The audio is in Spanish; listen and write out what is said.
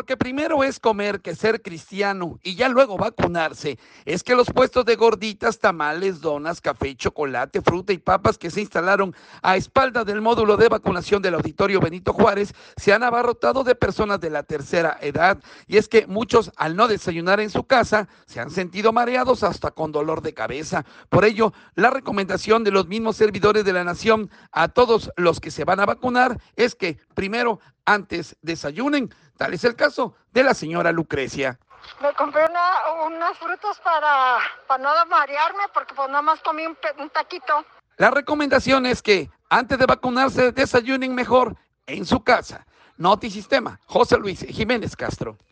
porque primero es comer que ser cristiano y ya luego vacunarse. Es que los puestos de gorditas, tamales, donas, café, chocolate, fruta y papas que se instalaron a espaldas del módulo de vacunación del Auditorio Benito Juárez se han abarrotado de personas de la tercera edad. Y es que muchos, al no desayunar en su casa, se han sentido mareados hasta con dolor de cabeza. Por ello, la recomendación de los mismos servidores de la nación a todos los que se van a vacunar es que primero, antes desayunen. Tal es el caso de la señora Lucrecia. Me compré unas frutas para no marearme porque pues nada más comí un taquito. La recomendación es que antes de vacunarse desayunen mejor en su casa. Notisistema, José Luis Jiménez Castro.